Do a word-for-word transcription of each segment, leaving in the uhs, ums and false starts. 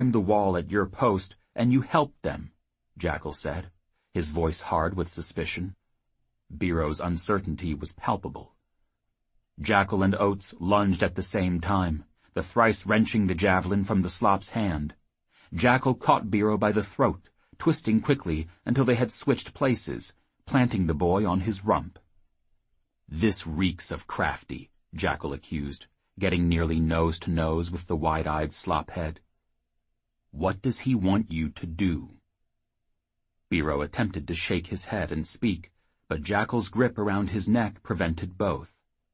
from the wall at your post, and you helped them," Jackal said, his voice hard with suspicion. Biro's uncertainty was palpable. Jackal and Oates lunged at the same time, the thrice wrenching the javelin from the slop's hand. Jackal caught Biro by the throat, twisting quickly until they had switched places, planting the boy on his rump. "This reeks of crafty," Jackal accused, getting nearly nose to nose with the wide-eyed slophead. "What does he want you to do?" Biro attempted to shake his head and speak, but Jackal's grip around his neck prevented both.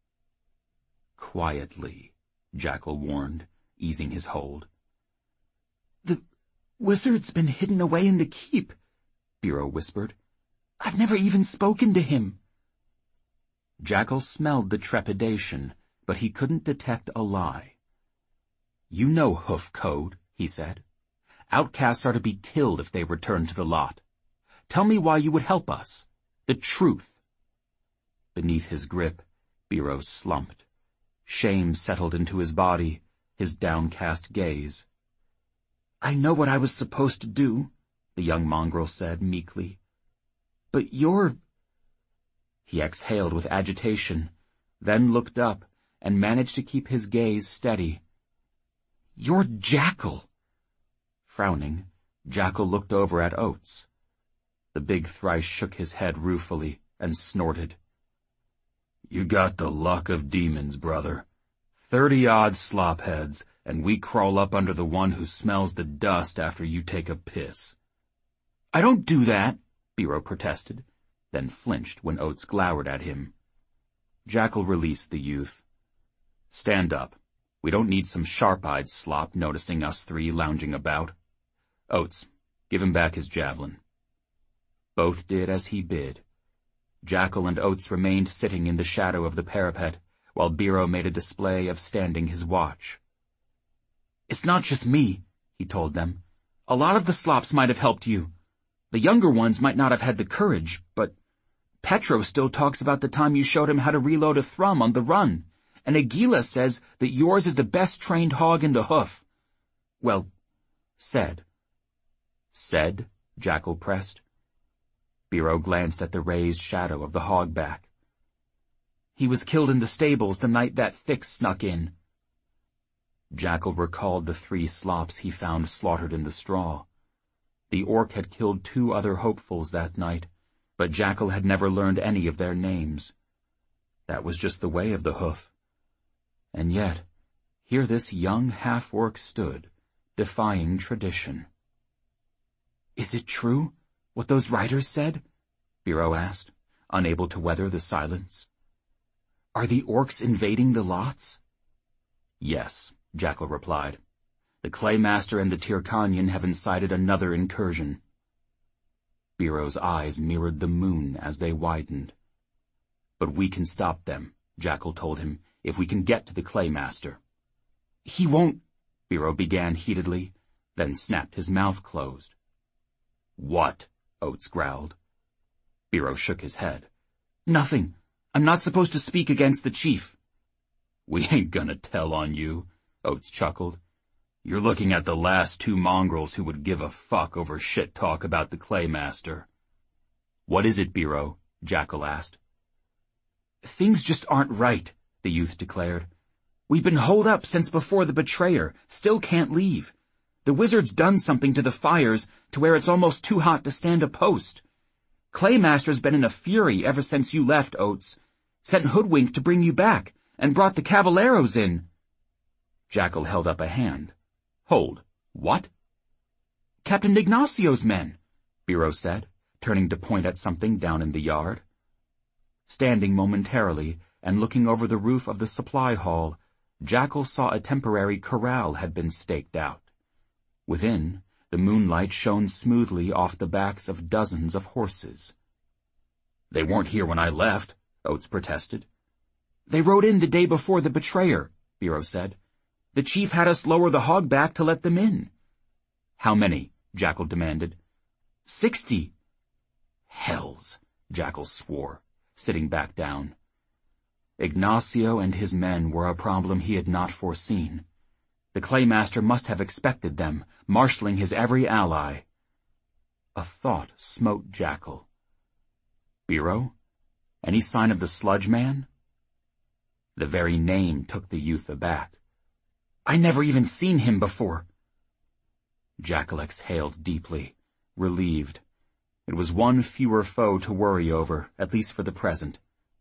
"Quietly," Jackal warned, easing his hold. "The wizard's been hidden away in the keep," Biro whispered. "I've never even spoken to him." Jackal smelled the trepidation, but he couldn't detect a lie. "You know hoof code," he said. "Outcasts are to be killed if they return to the lot. Tell me why you would help us. The truth." Beneath his grip, Biro slumped. Shame settled into his body, his downcast gaze. "I know what I was supposed to do," the young mongrel said meekly. "But you're—" He exhaled with agitation, then looked up and managed to keep his gaze steady. "You're Jackal." Frowning, Jackal looked over at Oates. The big thrice shook his head ruefully and snorted. "You got the luck of demons, brother. Thirty-odd slopheads, and we crawl up under the one who smells the dust after you take a piss." "I don't do that," Biro protested, then flinched when Oates glowered at him. Jackal released the youth. "Stand up. We don't need some sharp-eyed slop noticing us three lounging about. Oates, give him back his javelin." Both did as he bid. Jackal and Oates remained sitting in the shadow of the parapet, while Biro made a display of standing his watch. "It's not just me," he told them. "A lot of the slops might have helped you. The younger ones might not have had the courage, but Petro still talks about the time you showed him how to reload a thrum on the run, and Aguila says that yours is the best-trained hog in the hoof. Well, said." "Said?" Jackal pressed. Biro glanced at the raised shadow of the hogback. "He was killed in the stables the night that Fix snuck in." Jackal recalled the three slops he found slaughtered in the straw. The orc had killed two other hopefuls that night, but Jackal had never learned any of their names. That was just the way of the hoof. And yet, here this young half-orc stood, defying tradition. "Is it true, what those riders said?" Biro asked, unable to weather the silence. "Are the orcs invading the lots?" "Yes," Jackal replied. "The Claymaster and the Tirkanian have incited another incursion." Biro's eyes mirrored the moon as they widened. "But we can stop them," Jackal told him, "if we can get to the Claymaster." "He won't," Biro began heatedly, then snapped his mouth closed. "What?" Oates growled. Biro shook his head. "Nothing. I'm not supposed to speak against the chief." "We ain't gonna tell on you," Oates chuckled. "You're looking at the last two mongrels who would give a fuck over shit talk about the Claymaster." "What is it, Biro?" Jackal asked. "Things just aren't right," the youth declared. "We've been holed up since before the betrayer, still can't leave. The wizard's done something to the fires to where it's almost too hot to stand a post. Claymaster's been in a fury ever since you left, Oates. Sent Hoodwink to bring you back, and brought the Cavalleros in." Jackal held up a hand. "Hold. What?" "Captain Ignacio's men," Biro said, turning to point at something down in the yard. Standing momentarily and looking over the roof of the supply hall, Jackal saw a temporary corral had been staked out. Within, the moonlight shone smoothly off the backs of dozens of horses. "They weren't here when I left," Oates protested. "They rode in the day before the betrayer," Biro said. "The chief had us lower the hog back to let them in." "How many?" Jackal demanded. Sixty. "Hells," Jackal swore, sitting back down. Ignacio and his men were a problem he had not foreseen. The Claymaster must have expected them, marshalling his every ally. A thought smote Jackal. Biro? Any sign of the Sludge Man? The very name took the youth aback. I never even seen him before. Jackal exhaled deeply, relieved. It was one fewer foe to worry over, at least for the present.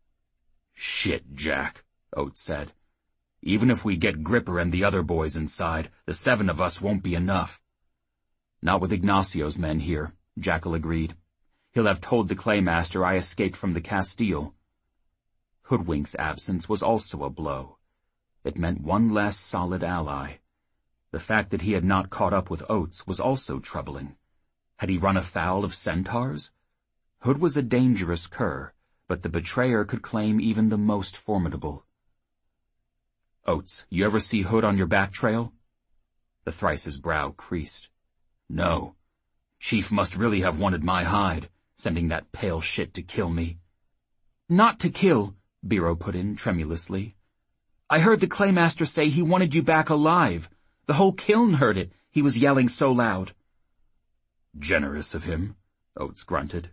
Shit, Jack, Oates said. Even if we get Gripper and the other boys inside, the seven of us won't be enough. Not with Ignacio's men here, Jackal agreed. He'll have told the Claymaster I escaped from the Castile. Hoodwink's absence was also a blow. It meant one less solid ally. The fact that he had not caught up with Oates was also troubling. Had he run afoul of centaurs? Hood was a dangerous cur, but the betrayer could claim even the most formidable. Oates, you ever see Hood on your back trail? The Thrice's brow creased. No. Chief must really have wanted my hide, sending that pale shit to kill me. Not to kill, Biro put in tremulously. I heard the Claymaster say he wanted you back alive. The whole kiln heard it. He was yelling so loud. Generous of him, Oates grunted.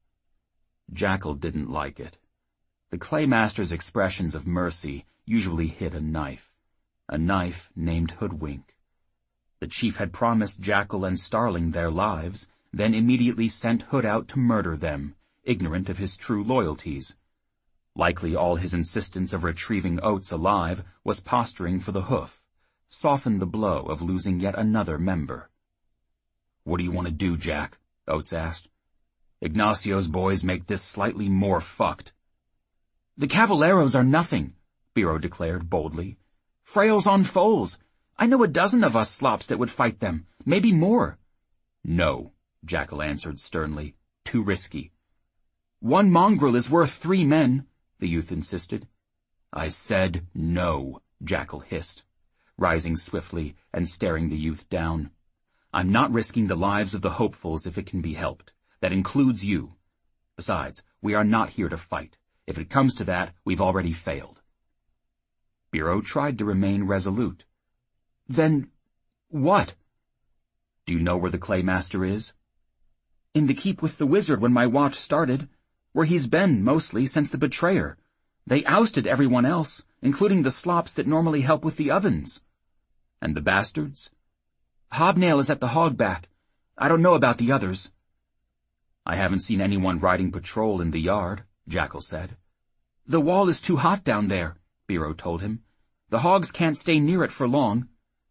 Jackal didn't like it. The Claymaster's expressions of mercy usually hit a knife. A knife named Hoodwink. The chief had promised Jackal and Starling their lives, then immediately sent Hood out to murder them, ignorant of his true loyalties. Likely all his insistence of retrieving Oates alive was posturing for the hoof, softened the blow of losing yet another member. What do you want to do, Jack? Oates asked. Ignacio's boys make this slightly more fucked. The Cavalleros are nothing, Biro declared boldly. Frails on foals. I know a dozen of us slops that would fight them, maybe more. No, Jackal answered sternly. Too risky. One mongrel is worth three men, the youth insisted. I said no, Jackal hissed, rising swiftly and staring the youth down. I'm not risking the lives of the hopefuls if it can be helped. That includes you. Besides, we are not here to fight. If it comes to that, we've already failed. Biro tried to remain resolute. Then, what? Do you know where the Claymaster is? In the keep with the wizard when my watch started, where he's been, mostly, since the betrayer. They ousted everyone else, including the slops that normally help with the ovens. And the bastards? Hobnail is at the Hogback. I don't know about the others. I haven't seen anyone riding patrol in the yard, Jackal said. The wall is too hot down there, Biro told him. The hogs can't stay near it for long.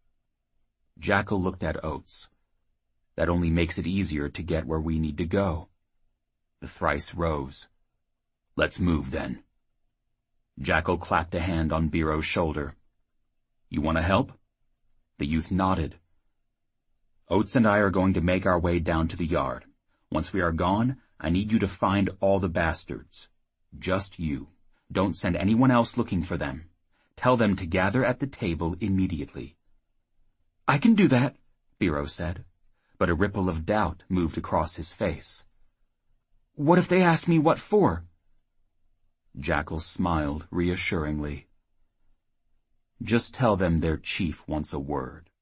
Jackal looked at Oates. That only makes it easier to get where we need to go. The Thrice rose. Let's move, then. Jackal clapped a hand on Biro's shoulder. You want to help? The youth nodded. Oates and I are going to make our way down to the yard. Once we are gone, I need you to find all the bastards. Just you. Don't send anyone else looking for them. Tell them to gather at the table immediately. I can do that, Biro said, but a ripple of doubt moved across his face. What if they ask me what for? Jackal smiled reassuringly. Just tell them their chief wants a word.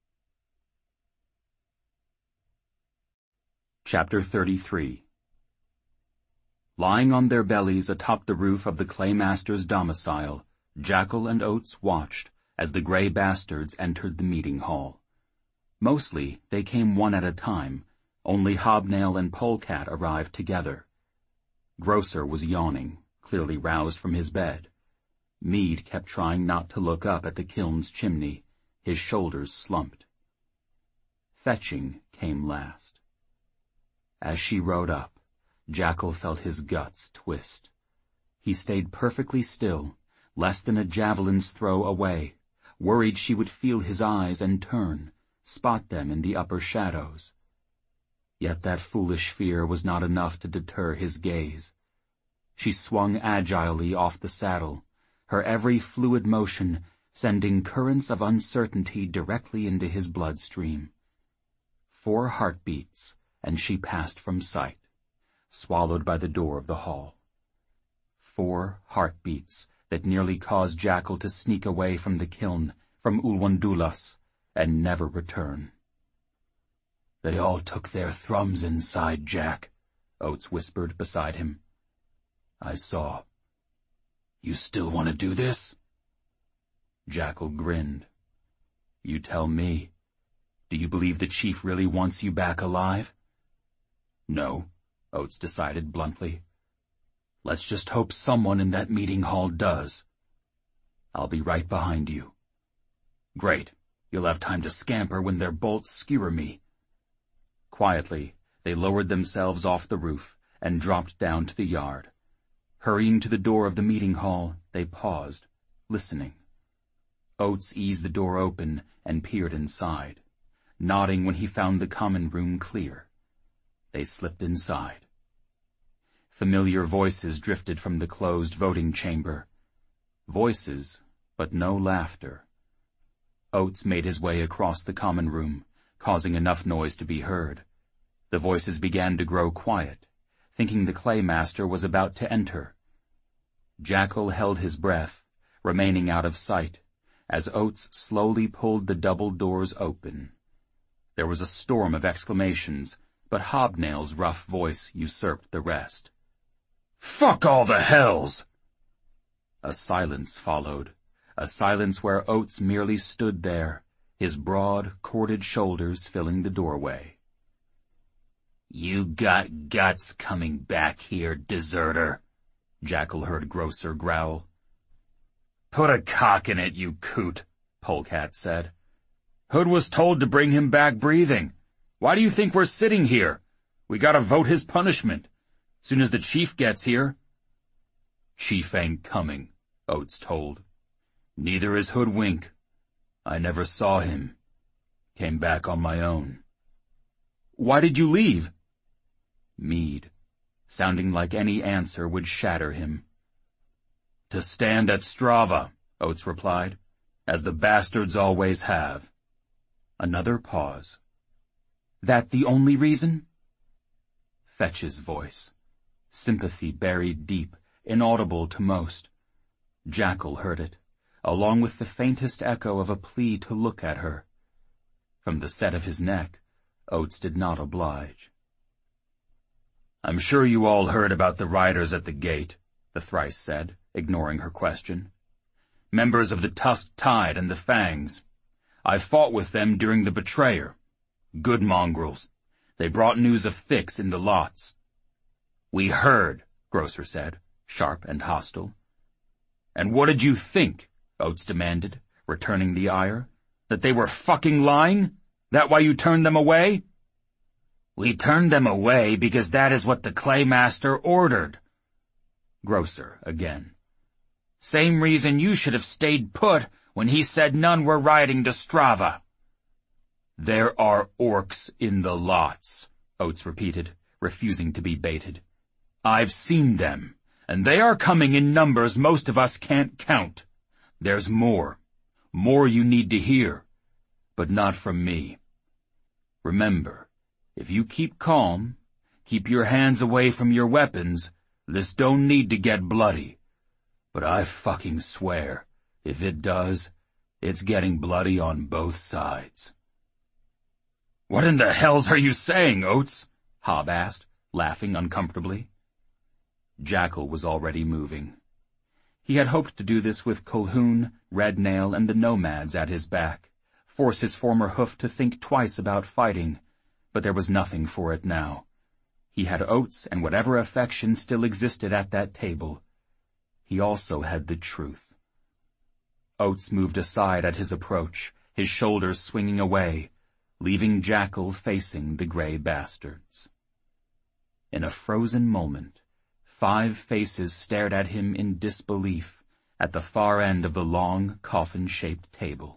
Chapter thirty-three. Lying on their bellies atop the roof of the Claymaster's domicile, Jackal and Oates watched as the gray bastards entered the meeting hall. Mostly, they came one at a time. Only Hobnail and Polecat arrived together. Grocer was yawning, clearly roused from his bed. Meade kept trying not to look up at the kiln's chimney. His shoulders slumped. Fetching came last. As she rode up, Jackal felt his guts twist. He stayed perfectly still, less than a javelin's throw away, worried she would feel his eyes and turn, spot them in the upper shadows. Yet that foolish fear was not enough to deter his gaze. She swung agilely off the saddle, her every fluid motion sending currents of uncertainty directly into his bloodstream. Four heartbeats, and she passed from sight, swallowed by the door of the hall. Four heartbeats that nearly caused Jackal to sneak away from the kiln, from Ulwandulas, and never return. "They all took their thrums inside, Jack," Oates whispered beside him. "I saw. You still want to do this?" Jackal grinned. "You tell me. Do you believe the chief really wants you back alive?" "No," Oates decided bluntly. "Let's just hope someone in that meeting hall does. I'll be right behind you." "Great. You'll have time to scamper when their bolts skewer me." Quietly, they lowered themselves off the roof and dropped down to the yard. Hurrying to the door of the meeting hall, they paused, listening. Oates eased the door open and peered inside, nodding when he found the common room clear. They slipped inside. Familiar voices drifted from the closed voting chamber. Voices, but no laughter. Oates made his way across the common room, causing enough noise to be heard. The voices began to grow quiet, thinking the Claymaster was about to enter. Jackal held his breath, remaining out of sight, as Oates slowly pulled the double doors open. There was a storm of exclamations, but Hobnail's rough voice usurped the rest. "Fuck all the hells!" A silence followed, a silence where Oates merely stood there, his broad, corded shoulders filling the doorway. "You got guts coming back here, deserter," Jackal heard Grocer growl. "Put a cock in it, you coot," Polecat said. "Hood was told to bring him back breathing. Why do you think we're sitting here? We gotta vote his punishment. Soon as the chief gets here." "Chief ain't coming," Oates told. "Neither is Hoodwink. I never saw him. Came back on my own." "Why did you leave?" Meade, sounding like any answer would shatter him. "To stand at Strava," Oates replied, "as the bastards always have." Another pause. "That the only reason?" Fetch's voice, sympathy buried deep, inaudible to most. Jackal heard it, along with the faintest echo of a plea to look at her. From the set of his neck, Oates did not oblige. "I'm sure you all heard about the riders at the gate," the Thrice said, ignoring her question. "Members of the Tusked Tide and the Fangs. I fought with them during the Betrayer. Good mongrels. They brought news of Fix in the lots." "We heard," Grocer said, sharp and hostile. "And what did you think?" Oates demanded, returning the ire. "That they were fucking lying? That why you turned them away?" "We turned them away because that is what the Claymaster ordered." Grocer again. "Same reason you should have stayed put when he said none were riding to Strava." "There are orcs in the lots," Oates repeated, refusing to be baited. "I've seen them, and they are coming in numbers most of us can't count. There's more, more you need to hear, but not from me. Remember, if you keep calm, keep your hands away from your weapons, this don't need to get bloody. But I fucking swear, if it does, it's getting bloody on both sides." "What in the hells are you saying, Oates?" Hob asked, laughing uncomfortably. Jackal was already moving. He had hoped to do this with Colhoun, Rednail, and the Nomads at his back, force his former hoof to think twice about fighting, but there was nothing for it now. He had Oates and whatever affection still existed at that table. He also had the truth. Oates moved aside at his approach, his shoulders swinging away, leaving Jackal facing the gray bastards. In a frozen moment, five faces stared at him in disbelief at the far end of the long, coffin-shaped table.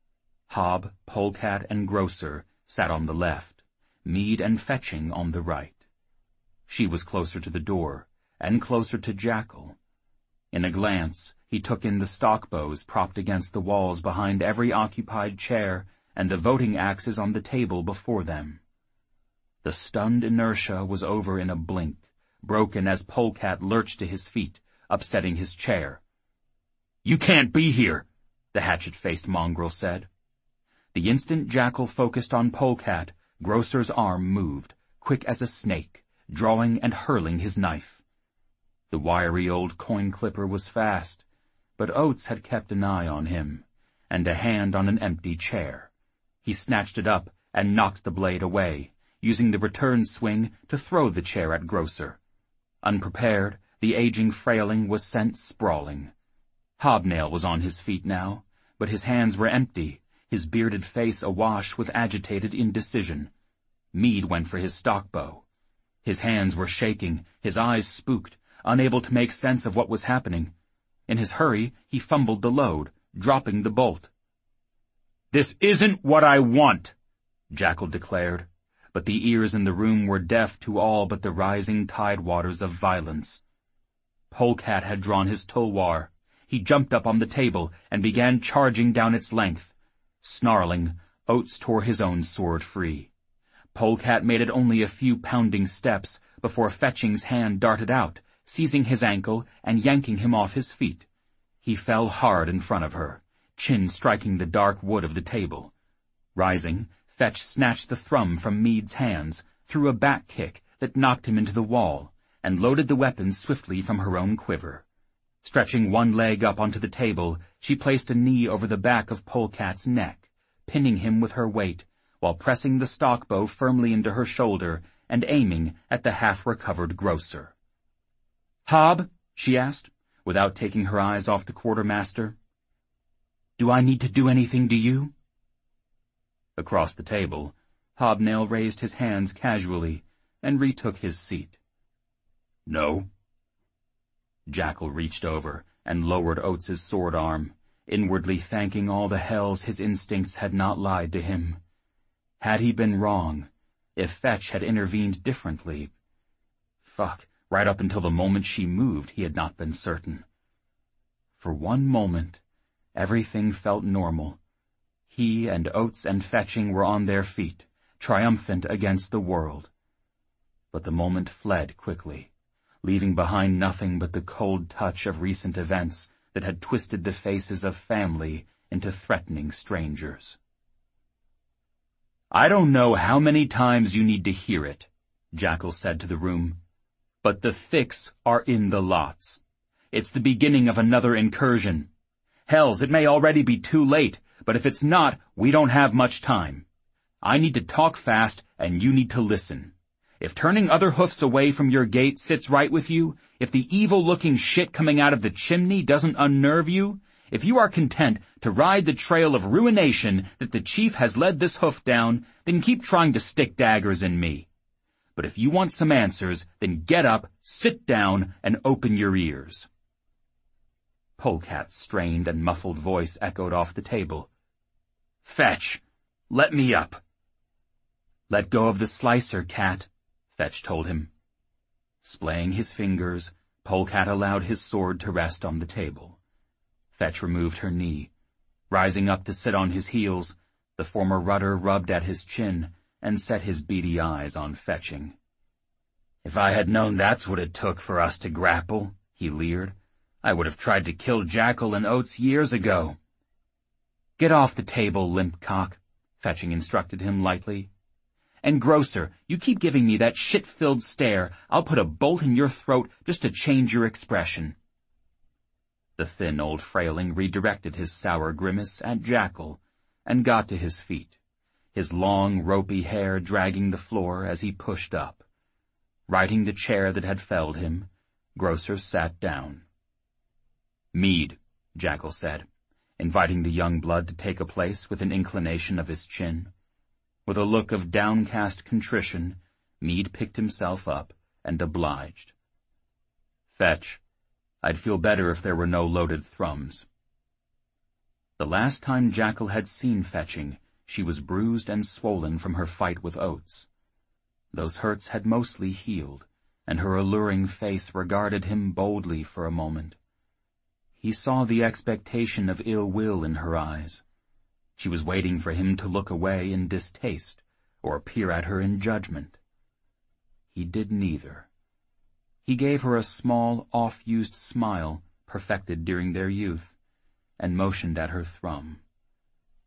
Hob, Polecat, and Grocer sat on the left, Meade and Fetching on the right. She was closer to the door, and closer to Jackal. In a glance, he took in the stockbows propped against the walls behind every occupied chair and the voting axes on the table before them. The stunned inertia was over in a blink, broken as Polecat lurched to his feet, upsetting his chair. "You can't be here," the hatchet-faced mongrel said. The instant Jackal focused on Polecat, Grocer's arm moved, quick as a snake, drawing and hurling his knife. The wiry old coin clipper was fast, but Oates had kept an eye on him, and a hand on an empty chair. He snatched it up and knocked the blade away, using the return swing to throw the chair at Grocer. Unprepared, the aging frailing was sent sprawling. Hobnail was on his feet now, but his hands were empty, his bearded face awash with agitated indecision. Meade went for his stockbow. His hands were shaking, his eyes spooked, unable to make sense of what was happening. In his hurry, he fumbled the load, dropping the bolt. "This isn't what I want," Jackal declared, but the ears in the room were deaf to all but the rising tidewaters of violence. Polecat had drawn his tulwar. He jumped up on the table and began charging down its length. Snarling, Oates tore his own sword free. Polecat made it only a few pounding steps before Fetching's hand darted out, seizing his ankle and yanking him off his feet. He fell hard in front of her, chin striking the dark wood of the table. Rising, Fetch snatched the thrum from Meade's hands, threw a back kick that knocked him into the wall, and loaded the weapon swiftly from her own quiver. Stretching one leg up onto the table, she placed a knee over the back of Polecat's neck, pinning him with her weight, while pressing the stockbow firmly into her shoulder and aiming at the half-recovered Grocer. "Hob," she asked, without taking her eyes off the quartermaster, "do I need to do anything to you?" Across the table, Hobnail raised his hands casually and retook his seat. "No." Jackal reached over and lowered Oates's sword arm, inwardly thanking all the hells his instincts had not lied to him. Had he been wrong? If Fetch had intervened differently? Fuck, right up until the moment she moved, he had not been certain. For one moment, everything felt normal. He and Oates and Fetching were on their feet, triumphant against the world. But the moment fled quickly, leaving behind nothing but the cold touch of recent events that had twisted the faces of family into threatening strangers. "I don't know how many times you need to hear it," Jackal said to the room, "but the Thicks are in the lots. It's the beginning of another incursion. Hells, it may already be too late, but if it's not, we don't have much time. I need to talk fast, and you need to listen. If turning other hoofs away from your gate sits right with you, if the evil-looking shit coming out of the chimney doesn't unnerve you, if you are content to ride the trail of ruination that the chief has led this hoof down, then keep trying to stick daggers in me. But if you want some answers, then get up, sit down, and open your ears." Polecat's strained and muffled voice echoed off the table. "Fetch, let me up." "Let go of the slicer, Cat," Fetch told him. Splaying his fingers, Polecat allowed his sword to rest on the table. Fetch removed her knee. Rising up to sit on his heels, the former rudder rubbed at his chin and set his beady eyes on Fetching. "If I had known that's what it took for us to grapple," he leered, "I would have tried to kill Jackal and Oates years ago." "Get off the table, limp cock," Fetching instructed him lightly. "And Grocer, you keep giving me that shit-filled stare, I'll put a bolt in your throat just to change your expression." The thin old frailing redirected his sour grimace at Jackal and got to his feet, his long, ropey hair dragging the floor as he pushed up. Righting the chair that had felled him, Grocer sat down. "Meade," Jackal said, inviting the young blood to take a place with an inclination of his chin. With a look of downcast contrition, Meade picked himself up and obliged. "Fetch, I'd feel better if there were no loaded thrums." The last time Jackal had seen Fetching, she was bruised and swollen from her fight with Oates. Those hurts had mostly healed, and her alluring face regarded him boldly for a moment. He saw the expectation of ill will in her eyes. She was waiting for him to look away in distaste, or peer at her in judgment. He did neither. He gave her a small, off-used smile, perfected during their youth, and motioned at her thrum.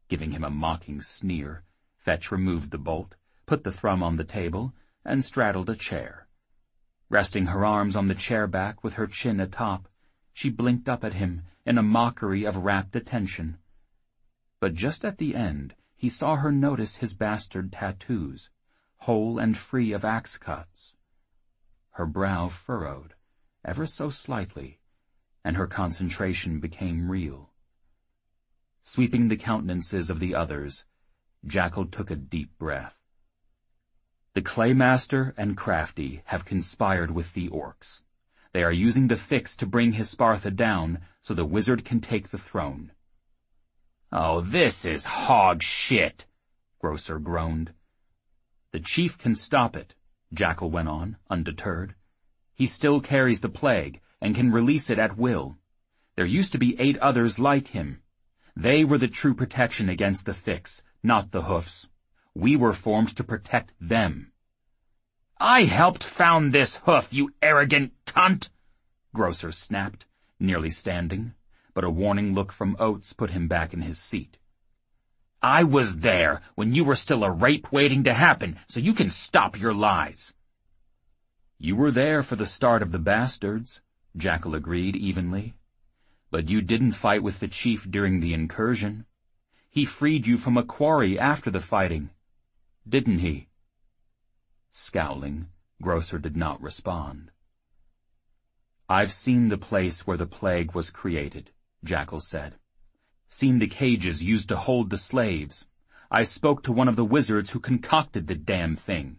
Giving him a mocking sneer, Fetch removed the bolt, put the thrum on the table, and straddled a chair. Resting her arms on the chair back with her chin atop, she blinked up at him in a mockery of rapt attention. But just at the end, he saw her notice his bastard tattoos, whole and free of axe cuts. Her brow furrowed, ever so slightly, and her concentration became real. Sweeping the countenances of the others, Jackal took a deep breath. The Claymaster and Crafty have conspired with the orcs. They are using the fix to bring Hispartha down so the wizard can take the throne. "Oh, this is hog shit," Grocer groaned. "The chief can stop it," Jackal went on, undeterred. "He still carries the plague and can release it at will. There used to be eight others like him. They were the true protection against the fix, not the hoofs. We were formed to protect them." "I helped found this hoof, you arrogant cunt!" Grocer snapped, nearly standing, but a warning look from Oates put him back in his seat. "I was there when you were still a rape waiting to happen, so you can stop your lies." "You were there for the start of the bastards," Jackal agreed evenly. "But you didn't fight with the chief during the incursion. He freed you from a quarry after the fighting, didn't he?" Scowling, Grocer did not respond. "I've seen the place where the plague was created," Jackal said. "Seen the cages used to hold the slaves. I spoke to one of the wizards who concocted the damn thing."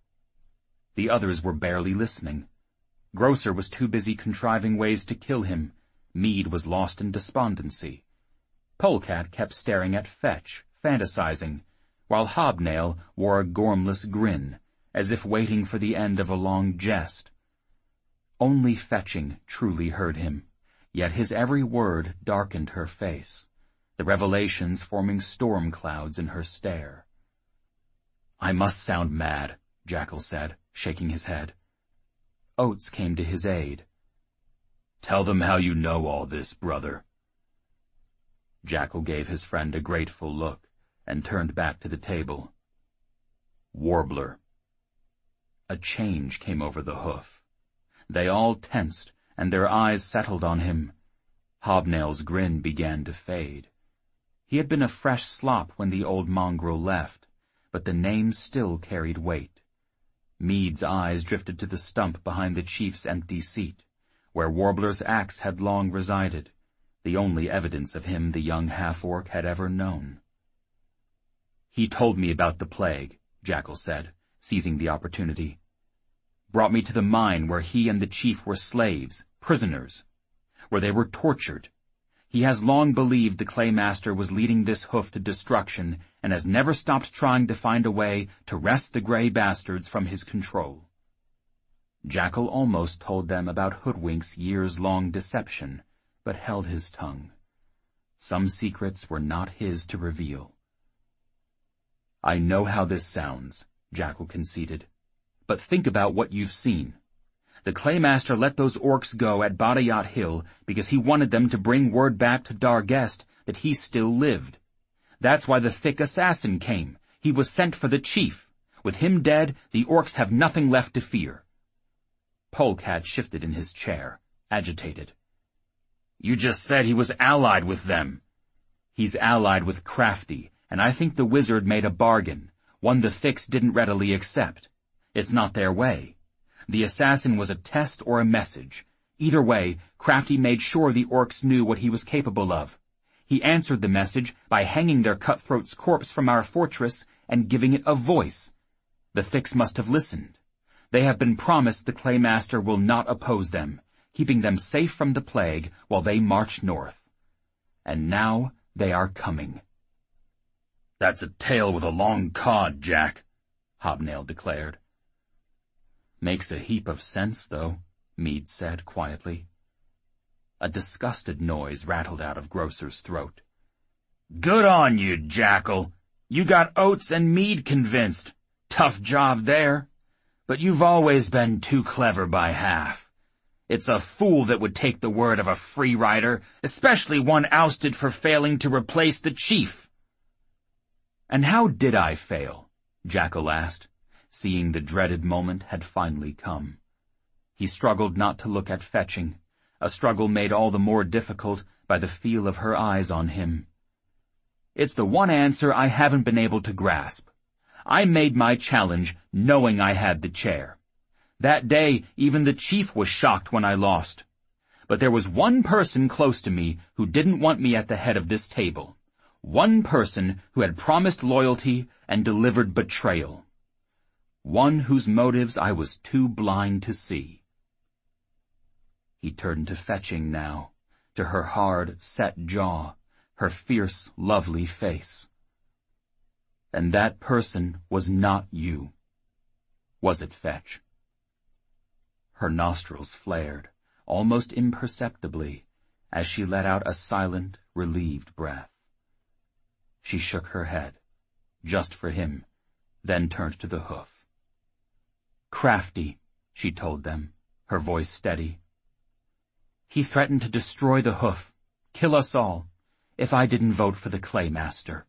The others were barely listening. Grocer was too busy contriving ways to kill him. Meade was lost in despondency. Polecat kept staring at Fetch, fantasizing, while Hobnail wore a gormless grin, as if waiting for the end of a long jest. Only Fetching truly heard him, yet his every word darkened her face, the revelations forming storm clouds in her stare. "I must sound mad," Jackal said, shaking his head. Oates came to his aid. "Tell them how you know all this, brother." Jackal gave his friend a grateful look and turned back to the table. "Warbler." A change came over the hoof. They all tensed, and their eyes settled on him. Hobnail's grin began to fade. He had been a fresh slop when the old mongrel left, but the name still carried weight. Meade's eyes drifted to the stump behind the chief's empty seat, where Warbler's axe had long resided, the only evidence of him the young half-orc had ever known. "He told me about the plague," Jackal said, seizing the opportunity. "Brought me to the mine where he and the chief were slaves, prisoners, where they were tortured. He has long believed the Claymaster was leading this hoof to destruction and has never stopped trying to find a way to wrest the Grey Bastards from his control." Jackal almost told them about Hoodwink's years-long deception, but held his tongue. Some secrets were not his to reveal. "I know how this sounds," Jackal conceded, "but think about what you've seen. The Claymaster let those orcs go at Badayat Hill because he wanted them to bring word back to Dargest that he still lived. That's why the thick assassin came. He was sent for the chief. With him dead, the orcs have nothing left to fear." Polecat shifted in his chair, agitated. "You just said he was allied with them." "He's allied with Crafty, and I think the wizard made a bargain, one the Fix didn't readily accept. It's not their way. The assassin was a test or a message. Either way, Crafty made sure the orcs knew what he was capable of. He answered the message by hanging their cutthroat's corpse from our fortress and giving it a voice. The Fix must have listened. They have been promised the Claymaster will not oppose them, keeping them safe from the plague while they march north. And now they are coming." "That's a tail with a long cod, Jack," Hobnail declared. "Makes a heap of sense, though," Meade said quietly. A disgusted noise rattled out of Grocer's throat. "Good on you, Jackal. You got Oates and Meade convinced. Tough job there. But you've always been too clever by half. It's a fool that would take the word of a free rider, especially one ousted for failing to replace the chief." "And how did I fail?" Jackal asked, seeing the dreaded moment had finally come. He struggled not to look at Fetching, a struggle made all the more difficult by the feel of her eyes on him. "It's the one answer I haven't been able to grasp. I made my challenge knowing I had the chair. That day, even the chief was shocked when I lost. But there was one person close to me who didn't want me at the head of this table. One person who had promised loyalty and delivered betrayal. One whose motives I was too blind to see." He turned to Fetching now, to her hard, set jaw, her fierce, lovely face. "And that person was not you. Was it, Fetch?" Her nostrils flared, almost imperceptibly, as she let out a silent, relieved breath. She shook her head, just for him, then turned to the hoof. "Crafty," she told them, her voice steady. "He threatened to destroy the hoof, kill us all, if I didn't vote for the Claymaster."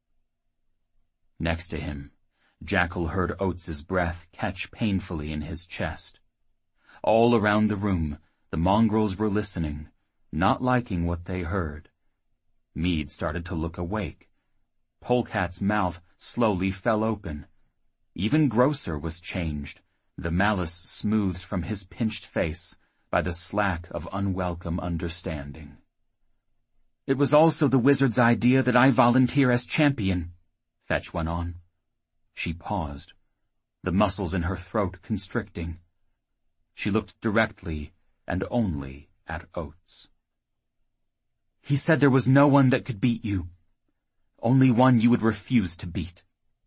Next to him, Jackal heard Oates's breath catch painfully in his chest. All around the room, the mongrels were listening, not liking what they heard. Meade started to look awake. Polecat's mouth slowly fell open. Even Grocer was changed, the malice smoothed from his pinched face by the slack of unwelcome understanding. "It was also the wizard's idea that I volunteer as champion," Fetch went on. She paused, the muscles in her throat constricting. She looked directly and only at Oates. "He said there was no one that could beat you. Only one you would refuse to beat."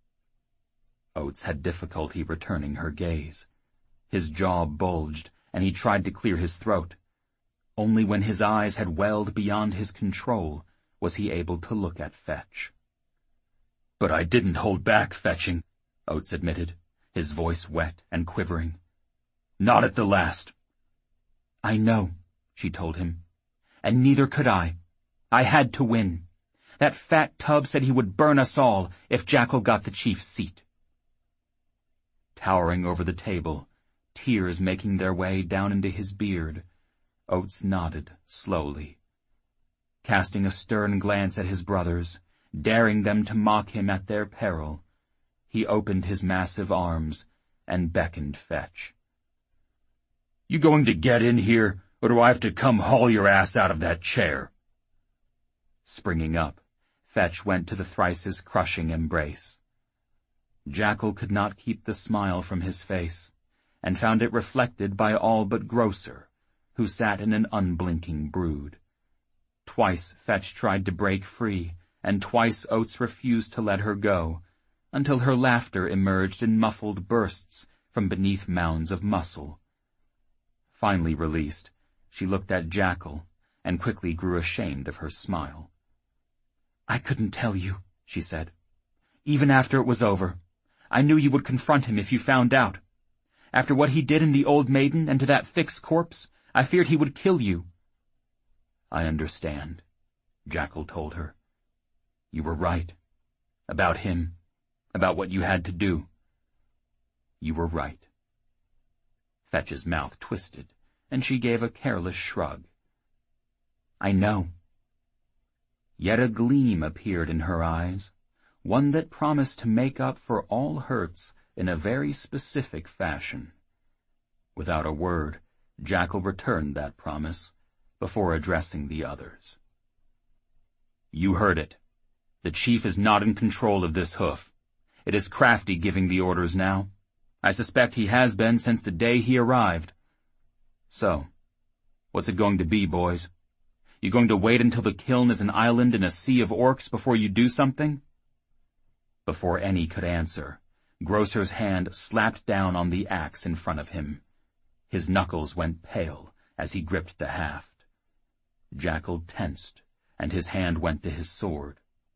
Oates had difficulty returning her gaze. His jaw bulged, and he tried to clear his throat. Only when his eyes had welled beyond his control was he able to look at Fetch. "But I didn't hold back, Fetching," Oates admitted, his voice wet and quivering. "Not at the last." "I know," she told him. "And neither could I. I had to win. That fat tub said he would burn us all if Jackal got the chief's seat." Towering over the table, tears making their way down into his beard, Oates nodded slowly. Casting a stern glance at his brothers, daring them to mock him at their peril, he opened his massive arms and beckoned Fetch. "You going to get in here, or do I have to come haul your ass out of that chair?" Springing up, Fetch went to the Thrice's crushing embrace. Jackal could not keep the smile from his face, and found it reflected by all but Grocer, who sat in an unblinking brood. Twice Fetch tried to break free, and twice Oates refused to let her go, until her laughter emerged in muffled bursts from beneath mounds of muscle. Finally released, she looked at Jackal, and quickly grew ashamed of her smile. "I couldn't tell you," she said. "Even after it was over. I knew you would confront him if you found out. After what he did in the Old Maiden and to that Fix corpse, I feared he would kill you." "I understand," Jackal told her. "You were right. About him. About what you had to do. You were right." Fetch's mouth twisted, and she gave a careless shrug. "I know." Yet a gleam appeared in her eyes, one that promised to make up for all hurts in a very specific fashion. Without a word, Jackal returned that promise, before addressing the others. "You heard it. The chief is not in control of this hoof. It is Crafty giving the orders now. I suspect he has been since the day he arrived. So, what's it going to be, boys? You going to wait until the kiln is an island in a sea of orcs before you do something?" Before any could answer, Grocer's hand slapped down on the axe in front of him. His knuckles went pale as he gripped the haft. Jackal tensed, and his hand went to his sword.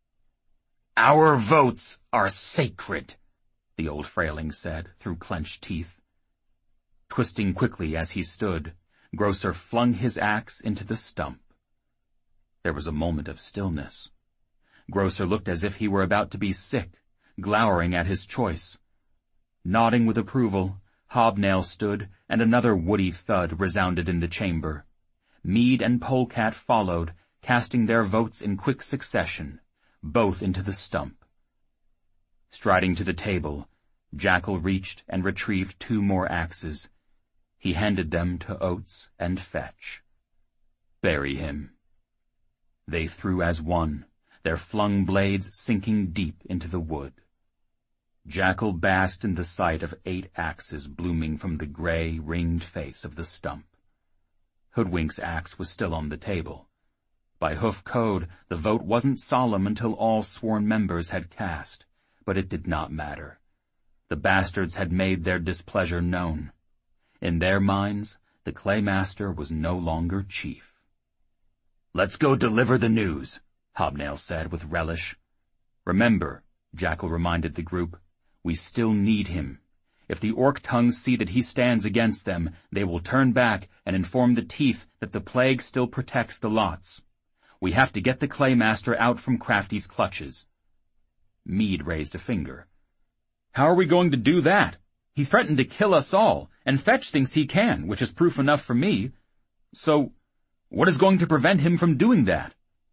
"Our votes are sacred," the old frailing said through clenched teeth. Twisting quickly as he stood, Grocer flung his axe into the stump. There was a moment of stillness. Grocer looked as if he were about to be sick, glowering at his choice. Nodding with approval, Hobnail stood, and another woody thud resounded in the chamber. Meade and Polecat followed, casting their votes in quick succession, both into the stump. Striding to the table, Jackal reached and retrieved two more axes. He handed them to Oates and Fetch. "Bury him." They threw as one, their flung blades sinking deep into the wood. Jackal basked in the sight of eight axes blooming from the gray, ringed face of the stump. Hoodwink's axe was still on the table. By hoof code, the vote wasn't solemn until all sworn members had cast, but it did not matter. The bastards had made their displeasure known. In their minds, the Claymaster was no longer chief. "Let's go deliver the news," Hobnail said with relish. "Remember," Jackal reminded the group, "we still need him. If the orc tongues see that he stands against them, they will turn back and inform the Teeth that the plague still protects the lots. We have to get the Claymaster out from Crafty's clutches." Meade raised a finger. "How are we going to do that? He threatened to kill us all, and Fetch thinks he can, which is proof enough for me. So, what is going to prevent him from doing that?"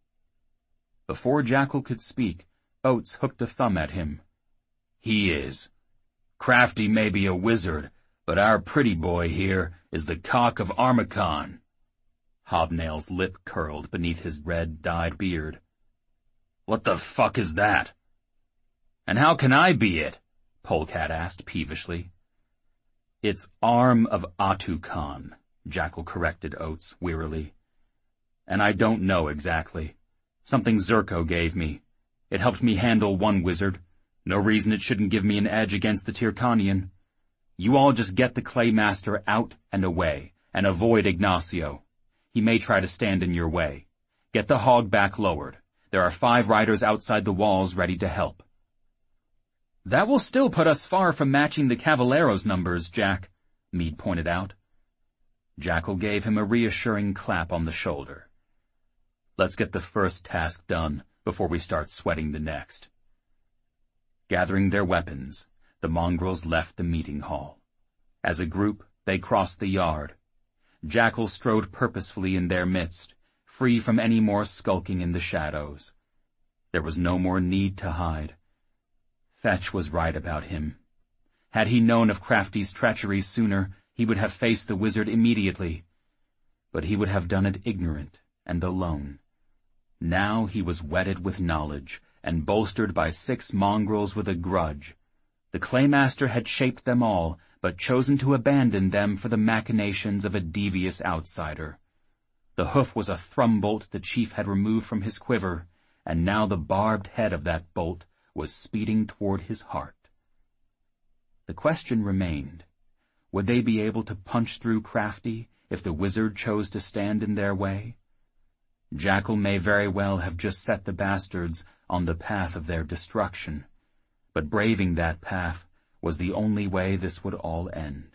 Before Jackal could speak, Oates hooked a thumb at him. "He is. Crafty may be a wizard, but our pretty boy here is the cock of Armacon." Hobnail's lip curled beneath his red-dyed beard. "What the fuck is that?" "And how can I be it?" Polecat asked peevishly. "It's Arm of Atucan," Jackal corrected Oates wearily. "And I don't know exactly. Something Zerko gave me. It helped me handle one wizard. No reason it shouldn't give me an edge against the Tyrcanian. You all just get the Claymaster out and away, and avoid Ignacio. He may try to stand in your way. Get the hog back lowered. There are five riders outside the walls ready to help." "That will still put us far from matching the Cavaliero's numbers, Jack," Meade pointed out. Jackal gave him a reassuring clap on the shoulder. "Let's get the first task done before we start sweating the next." Gathering their weapons, the mongrels left the meeting hall. As a group, they crossed the yard. Jackal strode purposefully in their midst, free from any more skulking in the shadows. There was no more need to hide. Fetch was right about him. Had he known of Crafty's treachery sooner, he would have faced the wizard immediately. But he would have done it ignorant and alone. Now he was wetted with knowledge, and bolstered by six mongrels with a grudge. The Claymaster had shaped them all, but chosen to abandon them for the machinations of a devious outsider. The hoof was a thrum-bolt the chief had removed from his quiver, and now the barbed head of that bolt was speeding toward his heart. The question remained, would they be able to punch through Crafty if the wizard chose to stand in their way? Jackal may very well have just set the bastards on the path of their destruction, but braving that path was the only way this would all end.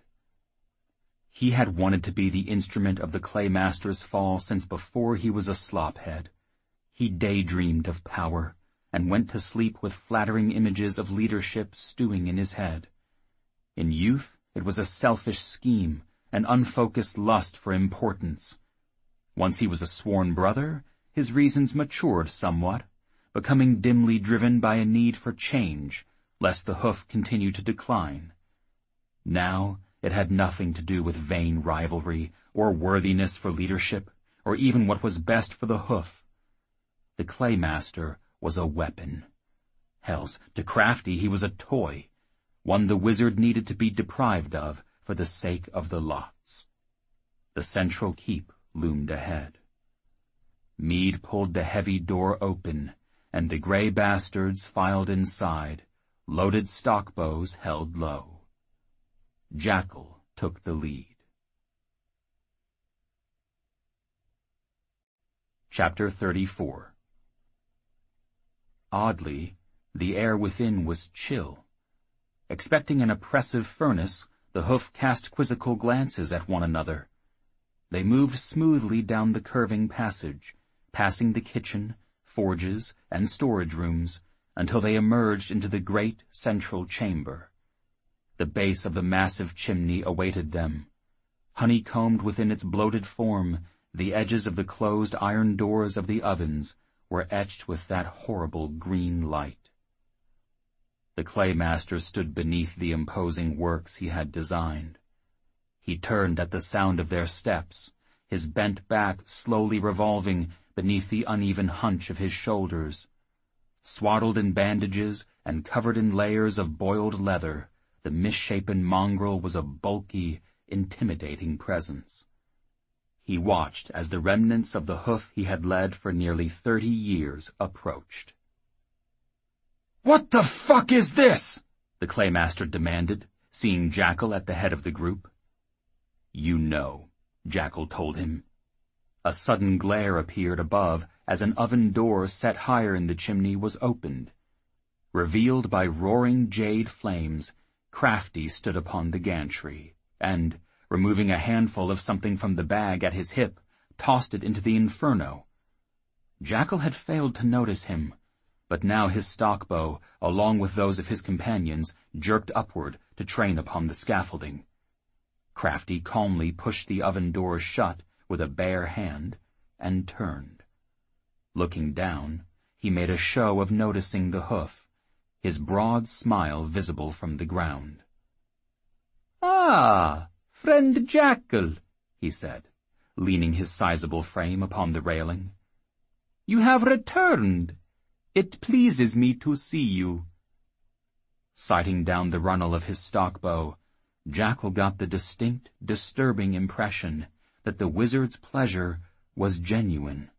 He had wanted to be the instrument of the Claymaster's fall since before he was a slophead. He daydreamed of power, and went to sleep with flattering images of leadership stewing in his head. In youth, it was a selfish scheme, an unfocused lust for importance. Once he was a sworn brother, his reasons matured somewhat, becoming dimly driven by a need for change, lest the hoof continue to decline. Now, it had nothing to do with vain rivalry, or worthiness for leadership, or even what was best for the hoof. The Claymaster was a weapon. Hells, to Crafty he was a toy, one the wizard needed to be deprived of for the sake of the lots. The central keep loomed ahead. Meade pulled the heavy door open, and the gray bastards filed inside, loaded stockbows held low. Jackal took the lead. Chapter thirty-four. Oddly, the air within was chill. Expecting an oppressive furnace, the hoof cast quizzical glances at one another. They moved smoothly down the curving passage, passing the kitchen, forges, and storage rooms, until they emerged into the great central chamber. The base of the massive chimney awaited them. Honeycombed within its bloated form, the edges of the closed iron doors of the ovens were etched with that horrible green light. The Claymaster stood beneath the imposing works he had designed. He turned at the sound of their steps, his bent back slowly revolving beneath the uneven hunch of his shoulders. Swaddled in bandages and covered in layers of boiled leather, the misshapen mongrel was a bulky, intimidating presence. He watched as the remnants of the hoof he had led for nearly thirty years approached. "What the fuck is this?" the Claymaster demanded, seeing Jackal at the head of the group. "You know," Jackal told him. A sudden glare appeared above as an oven door set higher in the chimney was opened. Revealed by roaring jade flames, Crafty stood upon the gantry, and, removing a handful of something from the bag at his hip, tossed it into the inferno. Jackal had failed to notice him, but now his stockbow, along with those of his companions, jerked upward to train upon the scaffolding. Crafty calmly pushed the oven doors shut with a bare hand, and turned. Looking down, he made a show of noticing the hoof, his broad smile visible from the ground. "Ah, friend Jackal," he said, leaning his sizable frame upon the railing. "You have returned. It pleases me to see you." Sighting down the runnel of his stockbow, Jackal got the distinct, disturbing impression that the wizard's pleasure was genuine.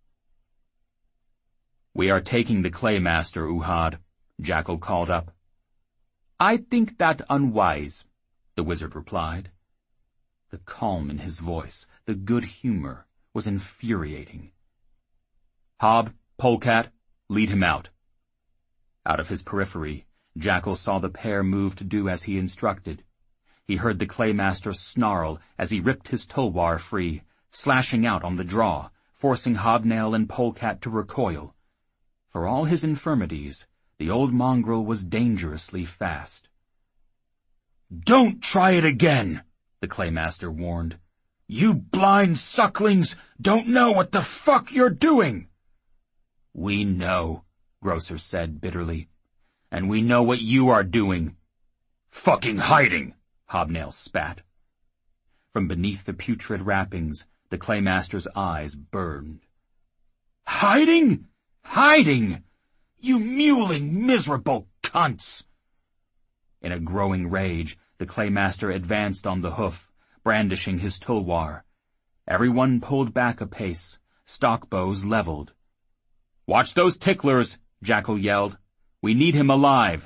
"We are taking the Claymaster, Uhad," Jackal called up. "I think that unwise," the wizard replied. The calm in his voice, the good humor, was infuriating. "Hob, Polecat, lead him out." Out of his periphery, Jackal saw the pair move to do as he instructed. He heard the Claymaster snarl as he ripped his tulwar free, slashing out on the draw, forcing Hobnail and Polecat to recoil. For all his infirmities, the old mongrel was dangerously fast. "Don't try it again," the Claymaster warned. "You blind sucklings don't know what the fuck you're doing." "We know," Grocer said bitterly. "And we know what you are doing." "Fucking hiding," Hobnail spat. From beneath the putrid wrappings, the Claymaster's eyes burned. "Hiding? Hiding? You mewling, miserable cunts!" In a growing rage, the Claymaster advanced on the hoof, brandishing his tulwar. Everyone pulled back a pace, stockbows leveled. "Watch those ticklers," Jackal yelled. "We need him alive."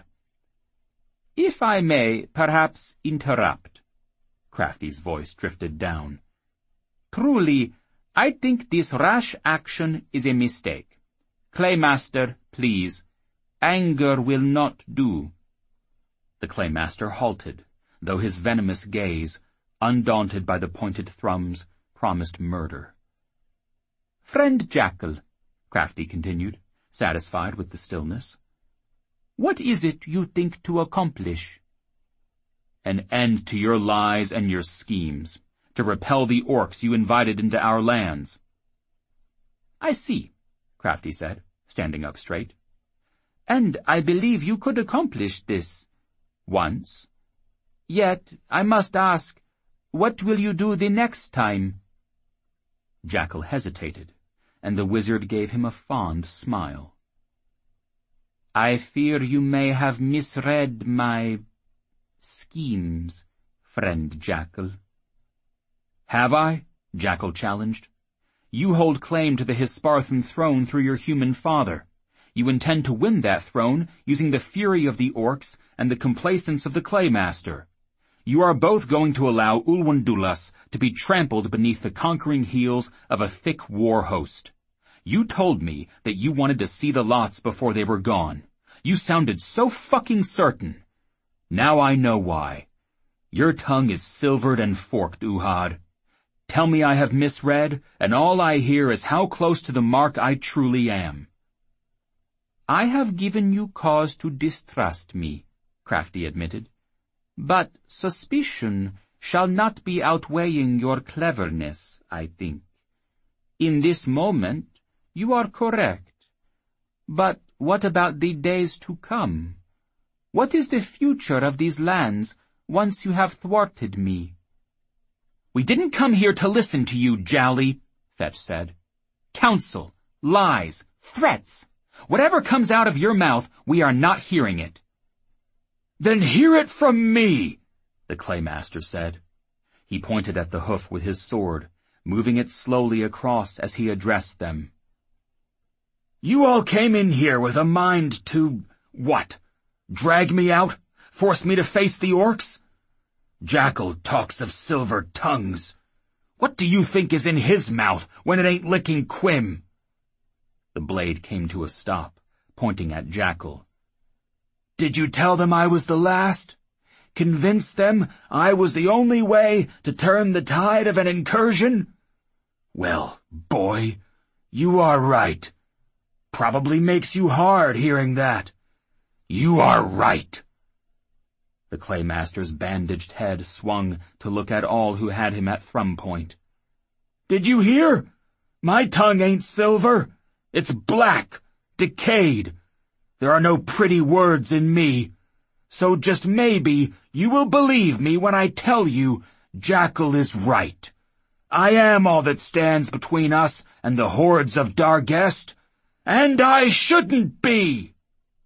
"If I may perhaps interrupt," Crafty's voice drifted down. "Truly, I think this rash action is a mistake. Claymaster, please. Anger will not do." The Claymaster halted, though his venomous gaze, undaunted by the pointed thrums, promised murder. "Friend Jackal," Crafty continued, satisfied with the stillness, "what is it you think to accomplish?" "An end to your lies and your schemes, to repel the orcs you invited into our lands." "I see," Crafty said, standing up straight. "And I believe you could accomplish this once. Yet, I must ask, what will you do the next time?" Jackal hesitated, and the wizard gave him a fond smile. "I fear you may have misread my schemes, friend Jackal." "Have I?" Jackal challenged. "You hold claim to the Hisparthan throne through your human father. You intend to win that throne using the fury of the orcs and the complacence of the Claymaster. You are both going to allow Ulwandulas to be trampled beneath the conquering heels of a thick war host. You told me that you wanted to see the lots before they were gone. You sounded so fucking certain. Now I know why. Your tongue is silvered and forked, Uhad. Tell me I have misread, and all I hear is how close to the mark I truly am." I have given you cause to distrust me, Crafty admitted. But suspicion shall not be outweighing your cleverness, I think. In this moment, you are correct. But what about the days to come? What is the future of these lands once you have thwarted me? We didn't come here to listen to you, Jowly, Fetch said. Counsel, lies, threats. Whatever comes out of your mouth, we are not hearing it. Then hear it from me, the Claymaster said. He pointed at the hoof with his sword, moving it slowly across as he addressed them. You all came in here with a mind to, what? Drag me out? Force me to face the orcs? Jackal talks of silver tongues. What do you think is in his mouth when it ain't licking Quim? The blade came to a stop, pointing at Jackal. Did you tell them I was the last? Convince them I was the only way to turn the tide of an incursion? Well, boy, you are right. Probably makes you hard hearing that. You are right. The Claymaster's bandaged head swung to look at all who had him at thrum point. Did you hear? My tongue ain't silver. It's black, decayed. There are no pretty words in me. So just maybe you will believe me when I tell you Jackal is right. I am all that stands between us and the hordes of Dargest, and I shouldn't be.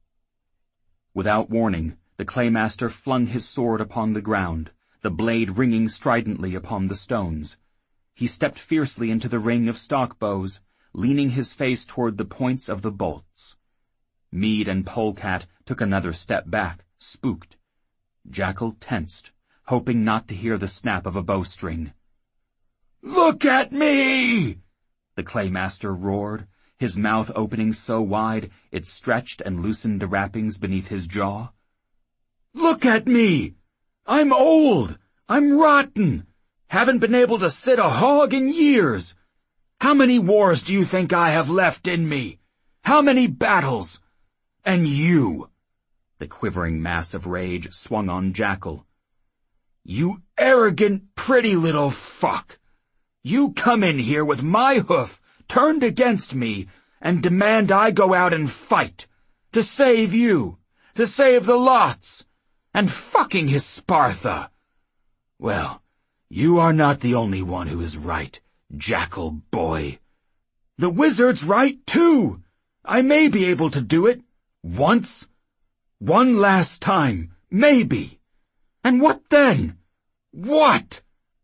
Without warning, the Claymaster flung his sword upon the ground, the blade ringing stridently upon the stones. He stepped fiercely into the ring of stockbows, leaning his face toward the points of the bolts. Mead and Polecat took another step back, spooked. Jackal tensed, hoping not to hear the snap of a bowstring. Look at me! The Claymaster roared, his mouth opening so wide it stretched and loosened the wrappings beneath his jaw. Look at me! I'm old! I'm rotten! Haven't been able to sit a hog in years! How many wars do you think I have left in me? How many battles? And you, the quivering mass of rage swung on Jackal. You arrogant, pretty little fuck! You come in here with my hoof turned against me and demand I go out and fight, to save you, to save the lots, and fucking Hispartha. Well, you are not the only one who is right, Jackal boy. The wizard's right, too. I may be able to do it. Once. One last time. Maybe. And what then? What?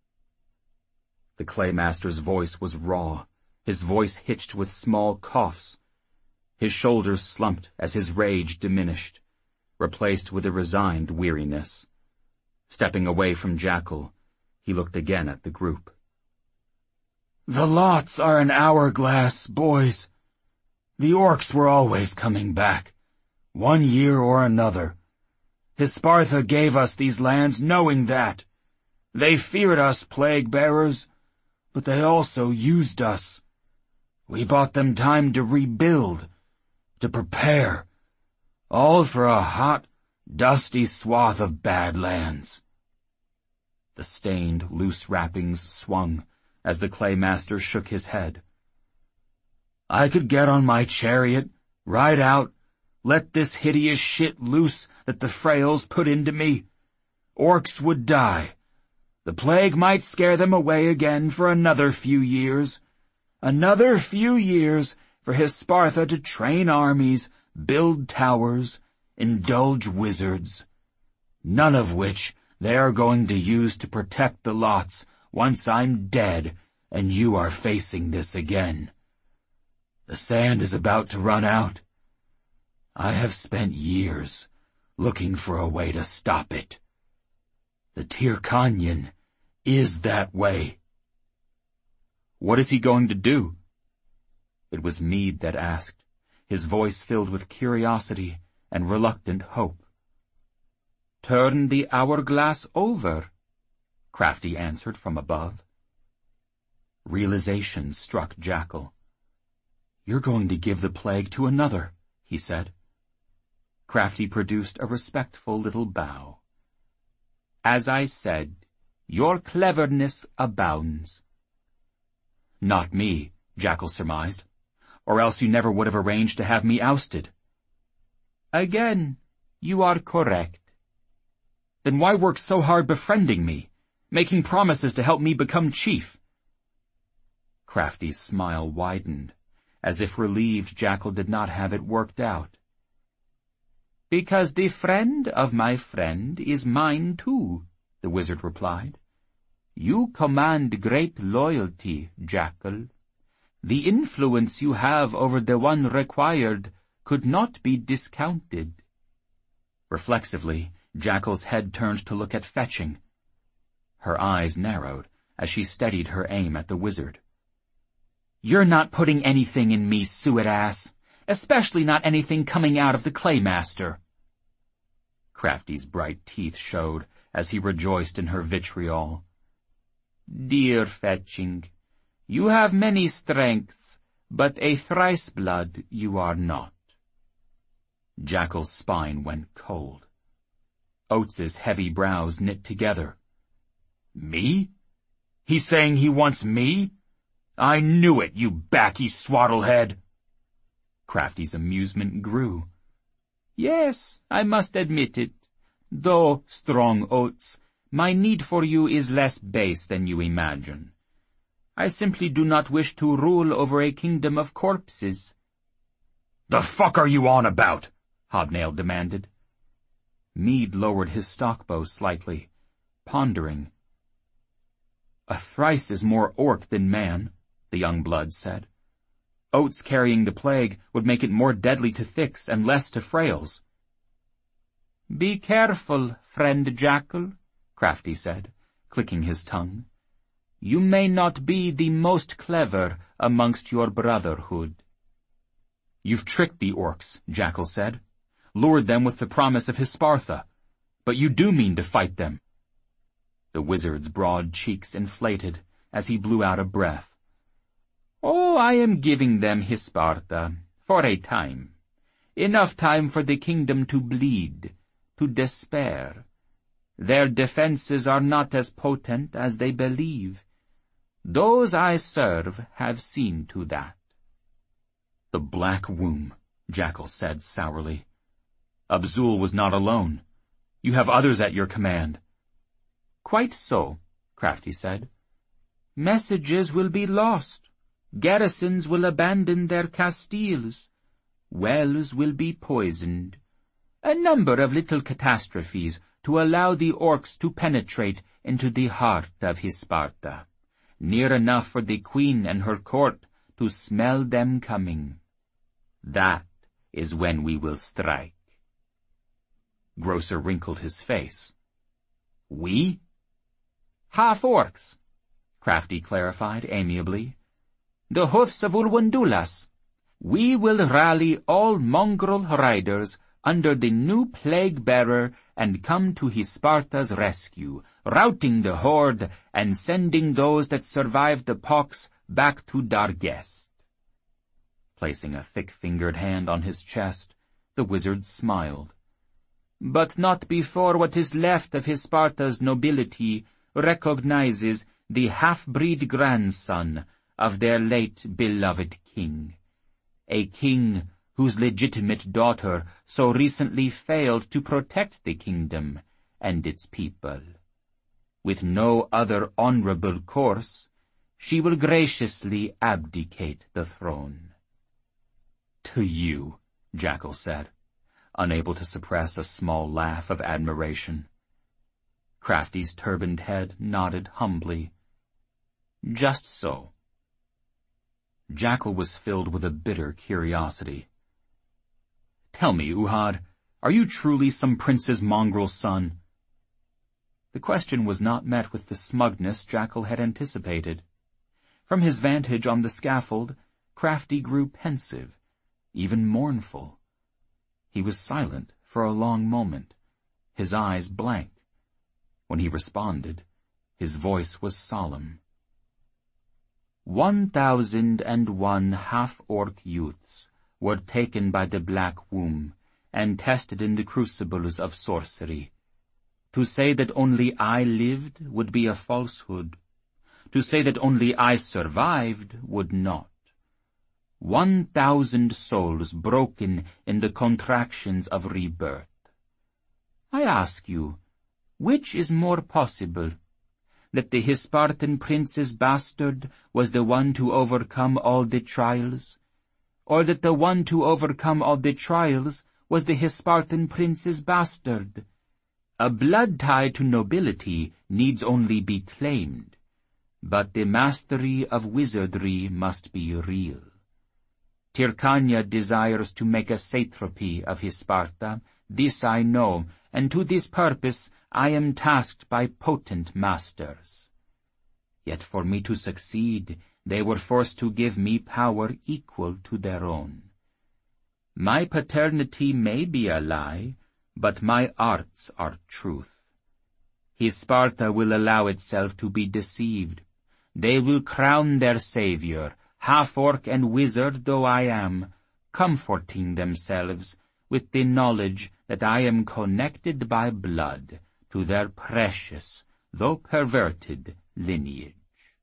The Claymaster's voice was raw, his voice hitched with small coughs. His shoulders slumped as his rage diminished, replaced with a resigned weariness. Stepping away from Jackal, he looked again at the group. The lots are an hourglass, boys. The orcs were always coming back, one year or another. Hispartha gave us these lands knowing that. They feared us, plague-bearers, but they also used us. We bought them time to rebuild, to prepare, all for a hot, dusty swath of Badlands. The stained, loose wrappings swung as the Claymaster shook his head. I could get on my chariot, ride out, let this hideous shit loose that the Frails put into me. Orcs would die. The plague might scare them away again for another few years. Another few years for Hispartha to train armies, build towers, indulge wizards. None of which they are going to use to protect the lots once I'm dead and you are facing this again. The sand is about to run out. I have spent years looking for a way to stop it. The Tir Kanyon is that way. What is he going to do? It was Mead that asked, his voice filled with curiosity and reluctant hope. Turn the hourglass over, Crafty answered from above. Realization struck Jackal. You're going to give the plague to another, he he said. Crafty produced a respectful little bow. As I said, your cleverness abounds. Not me, Jackal surmised, or else you never would have arranged to have me ousted. Again, you are correct. Then why work so hard befriending me, making promises to help me become chief? Crafty's smile widened, as if relieved Jackal did not have it worked out. Because the friend of my friend is mine too, the wizard replied. You command great loyalty, Jackal. The influence you have over the one required could not be discounted. Reflexively, Jackal's head turned to look at Fetching. Her eyes narrowed as she steadied her aim at the wizard. You're not putting anything in me, suet-ass, especially not anything coming out of the Claymaster. Crafty's bright teeth showed as he rejoiced in her vitriol. Dear Fetching, you have many strengths, but a thrice-blood you are not. Jackal's spine went cold. Oates's heavy brows knit together. Me? He's saying he wants me? I knew it, you backy swaddlehead. Crafty's amusement grew. Yes, I must admit it. Though, strong Oates, my need for you is less base than you imagine. I simply do not wish to rule over a kingdom of corpses. The fuck are you on about? Hobnail demanded. Meade lowered his stockbow slightly, pondering. A thrice is more orc than man, the young blood said. Oates carrying the plague would make it more deadly to thicks and less to frails. Be careful, friend Jackal, Crafty said, clicking his tongue. You may not be the most clever amongst your brotherhood. You've tricked the orcs, Jackal said, lured them with the promise of Hispartha, but you do mean to fight them. The wizard's broad cheeks inflated as he blew out a breath. Oh, I am giving them Hispartha, for a time. Enough time for the kingdom to bleed, to despair. Their defenses are not as potent as they believe. Those I serve have seen to that. The Black Womb, Jackal said sourly. Abzul was not alone. You have others at your command. Quite so, Crafty said. Messages will be lost. Garrisons will abandon their casteels. Wells will be poisoned. A number of little catastrophes to allow the orcs to penetrate into the heart of Hispartha, near enough for the queen and her court to smell them coming. That is when we will strike. Grocer wrinkled his face. We? Half-orcs, Crafty clarified amiably. The hoofs of Ulwundulas. We will rally all mongrel riders under the new plague-bearer and come to Hispartha's rescue, routing the horde and sending those that survived the pox back to Dargest. Placing a thick-fingered hand on his chest, the wizard smiled. But not before what is left of Hispartha's nobility recognizes the half-breed grandson of their late beloved king, a king whose legitimate daughter so recently failed to protect the kingdom and its people. With no other honorable course, she will graciously abdicate the throne. To you, Jackal said, unable to suppress a small laugh of admiration. Crafty's turbaned head nodded humbly. Just so. Jackal was filled with a bitter curiosity. Tell me, Uhad, are you truly some prince's mongrel son? The question was not met with the smugness Jackal had anticipated. From his vantage on the scaffold, Crafty grew pensive, even mournful. He was silent for a long moment, his eyes blank. When he responded, his voice was solemn. One thousand and one half-orc youths were taken by the black womb and tested in the crucibles of sorcery. To say that only I lived would be a falsehood. To say that only I survived would not. One thousand souls broken in the contractions of rebirth. I ask you, which is more possible? That the Hespartan prince's bastard was the one to overcome all the trials, or that the one to overcome all the trials was the Hespartan prince's bastard? A blood tie to nobility needs only be claimed, but the mastery of wizardry must be real. Tyrcania desires to make a satrapy of Hesparta, this I know, and to this purpose I am tasked by potent masters. Yet for me to succeed, they were forced to give me power equal to their own. My paternity may be a lie, but my arts are truth. Hesparta will allow itself to be deceived. They will crown their savior, half-orc and wizard though I am, comforting themselves with the knowledge that I am connected by blood to their precious, though perverted, lineage.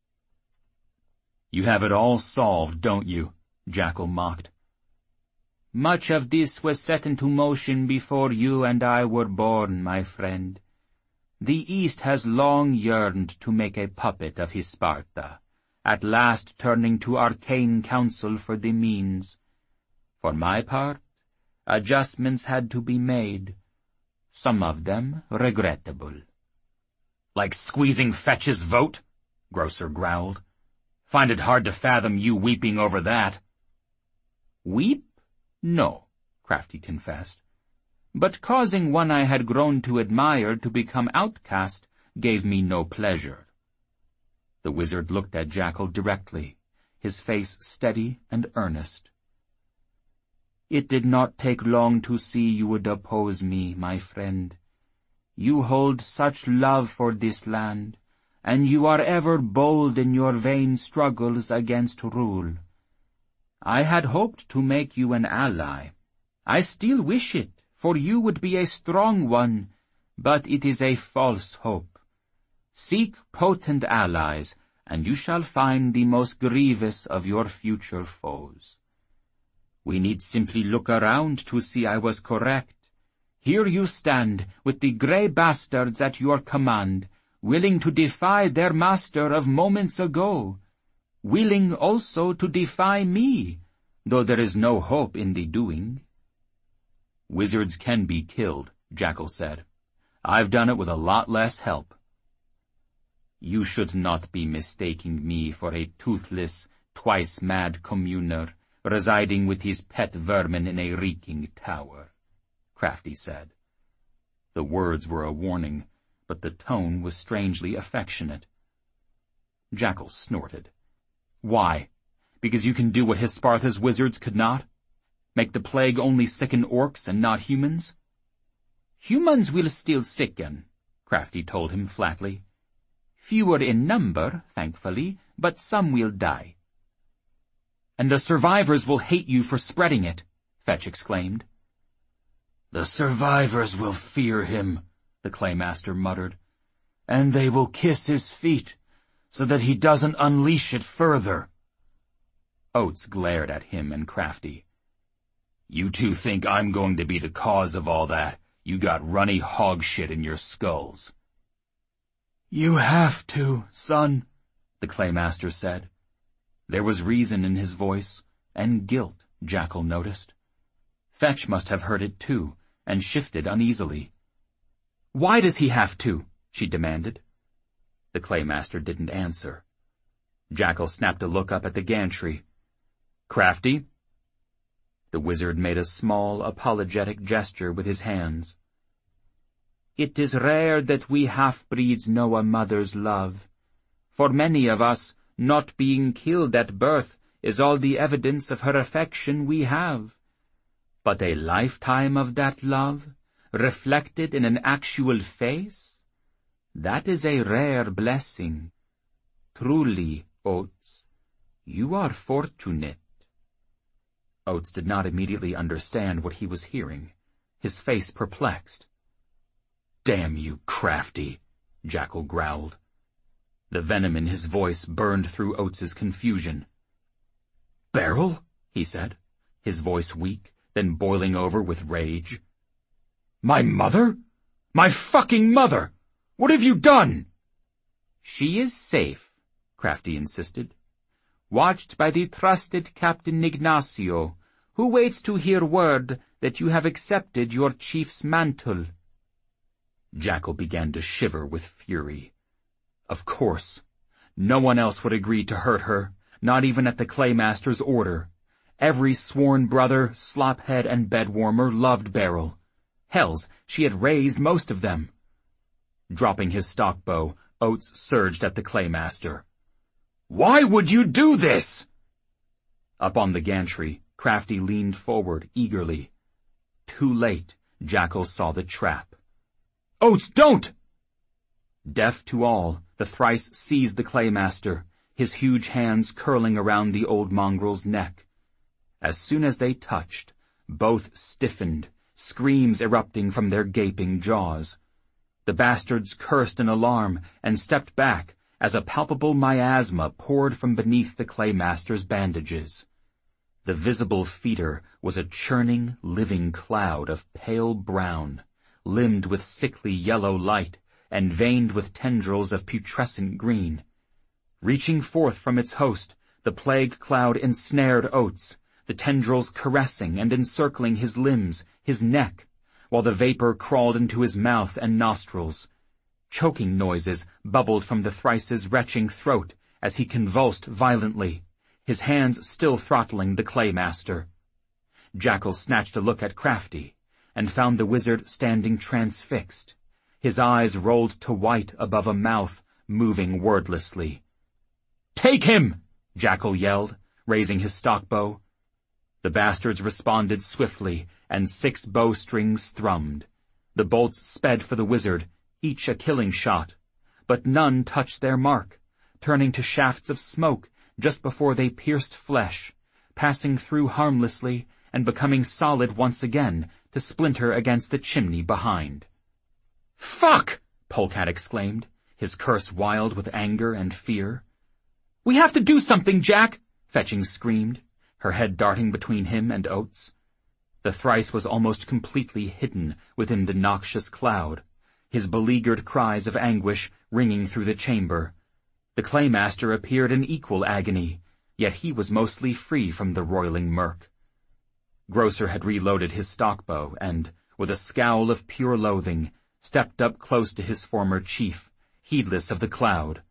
You have it all solved, don't you? Jackal mocked. Much of this was set into motion before you and I were born, my friend. The East has long yearned to make a puppet of Hesparta, at last turning to arcane counsel for the means. For my part, adjustments had to be made, some of them regrettable. Like squeezing Fetch's vote? Grocer growled. Find it hard to fathom you weeping over that. Weep? No, Crafty confessed. But causing one I had grown to admire to become outcast gave me no pleasure. The wizard looked at Jackal directly, his face steady and earnest. It did not take long to see you would oppose me, my friend. You hold such love for this land, and you are ever bold in your vain struggles against rule. I had hoped to make you an ally. I still wish it, for you would be a strong one, but it is a false hope. Seek potent allies, and you shall find the most grievous of your future foes. We need simply look around to see I was correct. Here you stand, with the grey bastards at your command, willing to defy their master of moments ago, willing also to defy me, though there is no hope in the doing. Wizards can be killed, Jackal said. I've done it with a lot less help. You should not be mistaking me for a toothless, twice-mad communer, residing with his pet vermin in a reeking tower, Crafty said. The words were a warning, but the tone was strangely affectionate. Jackal snorted. Why? Because you can do what Hesparta's wizards could not? Make the plague only sicken orcs and not humans? Humans will still sicken, Crafty told him flatly. Fewer in number, thankfully, but some will die. And the survivors will hate you for spreading it, Fetch exclaimed. The survivors will fear him, the Claymaster muttered, and they will kiss his feet, so that he doesn't unleash it further. Oates glared at him and Crafty. You two think I'm going to be the cause of all that? You got runny hog shit in your skulls. You have to, son, the Claymaster said. There was reason in his voice, and guilt, Jackal noticed. Fetch must have heard it too, and shifted uneasily. Why does he have to? She demanded. The Claymaster didn't answer. Jackal snapped a look up at the gantry. Crafty? The wizard made a small, apologetic gesture with his hands. It is rare that we half-breeds know a mother's love. For many of us, not being killed at birth is all the evidence of her affection we have. But a lifetime of that love, reflected in an actual face, that is a rare blessing. Truly, Oates, you are fortunate. Oates did not immediately understand what he was hearing, his face perplexed. "Damn you, Crafty," Jackal growled. The venom in his voice burned through Oates's confusion. "Beryl?" he said, his voice weak, then boiling over with rage. "My mother? My fucking mother! What have you done?" "She is safe," Crafty insisted. "Watched by the trusted Captain Ignacio, who waits to hear word that you have accepted your chief's mantle." Jackal began to shiver with fury. Of course. No one else would agree to hurt her, not even at the Claymaster's order. Every sworn brother, slophead, and bedwarmer loved Beryl. Hells, she had raised most of them. Dropping his stockbow, Oates surged at the Claymaster. "Why would you do this?" Up on the gantry, Crafty leaned forward eagerly. Too late, Jackal saw the trap. "Oates, don't!" Deaf to all, the thrice seized the Claymaster, his huge hands curling around the old mongrel's neck. As soon as they touched, both stiffened, screams erupting from their gaping jaws. The bastards cursed in alarm and stepped back as a palpable miasma poured from beneath the Claymaster's bandages. The visible feeder was a churning, living cloud of pale brown, limned with sickly yellow light and veined with tendrils of putrescent green. Reaching forth from its host, the plague cloud ensnared Oates, the tendrils caressing and encircling his limbs, his neck, while the vapor crawled into his mouth and nostrils. Choking noises bubbled from the thrice's retching throat as he convulsed violently, his hands still throttling the Claymaster. Jackal snatched a look at Crafty, and found the wizard standing transfixed, his eyes rolled to white above a mouth moving wordlessly. "Take him!" Jackal yelled, raising his stockbow. The bastards responded swiftly, and six bowstrings thrummed. The bolts sped for the wizard, each a killing shot, but none touched their mark, turning to shafts of smoke just before they pierced flesh, passing through harmlessly and becoming solid once again to splinter against the chimney behind. "Fuck!" Polecat exclaimed, his curse wild with anger and fear. "We have to do something, Jack!" Fetching screamed, her head darting between him and Oates. The thrice was almost completely hidden within the noxious cloud, his beleaguered cries of anguish ringing through the chamber. The Claymaster appeared in equal agony, yet he was mostly free from the roiling murk. Grocer had reloaded his stockbow and, with a scowl of pure loathing, stepped up close to his former chief, heedless of the cloud.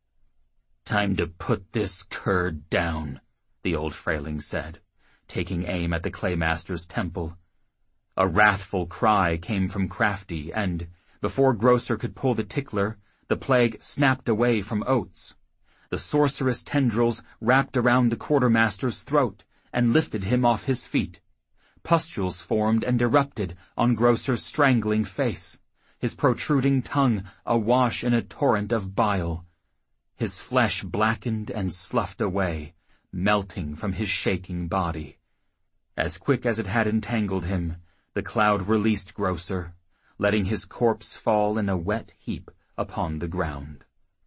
"Time to put this cur down," the old frailing said, taking aim at the Claymaster's temple. A wrathful cry came from Crafty, and, before Grocer could pull the tickler, the plague snapped away from Oates. The sorceress tendrils wrapped around the quartermaster's throat and lifted him off his feet. Pustules formed and erupted on Grocer's strangling face, his protruding tongue awash in a torrent of bile. His flesh blackened and sloughed away, melting from his shaking body. As quick as it had entangled him, the cloud released Grocer, letting his corpse fall in a wet heap upon the ground.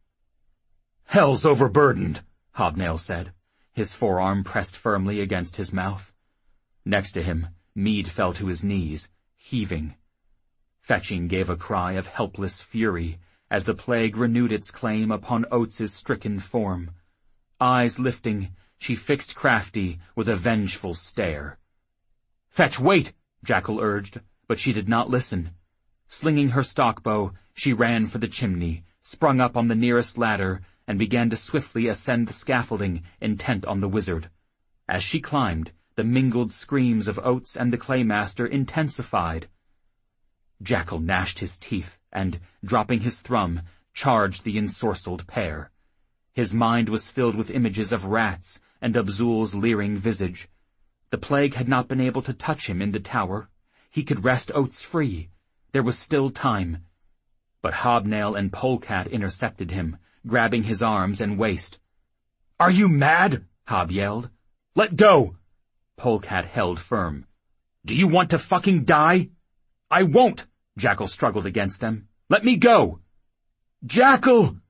"Hell's overburdened," Hobnail said, his forearm pressed firmly against his mouth. Next to him, Meade fell to his knees, heaving. Fetching gave a cry of helpless fury as the plague renewed its claim upon Oates's stricken form. Eyes lifting, she fixed Crafty with a vengeful stare. "Fetch, wait!" Jackal urged, but she did not listen. Slinging her stockbow, she ran for the chimney, sprung up on the nearest ladder, and began to swiftly ascend the scaffolding, intent on the wizard. As she climbed, the mingled screams of Oates and the Claymaster intensified. Jackal gnashed his teeth and, dropping his thrum, charged the ensorcelled pair. His mind was filled with images of rats and Abzul's leering visage. The plague had not been able to touch him in the tower. He could wrest Oates free. There was still time. But Hobnail and Polecat intercepted him, grabbing his arms and waist. "Are you mad?" Hob yelled. "Let go!" Polecat held firm. "Do you want to fucking die?" "I won't!" Jackal struggled against them. "Let me go!" "Jackal!"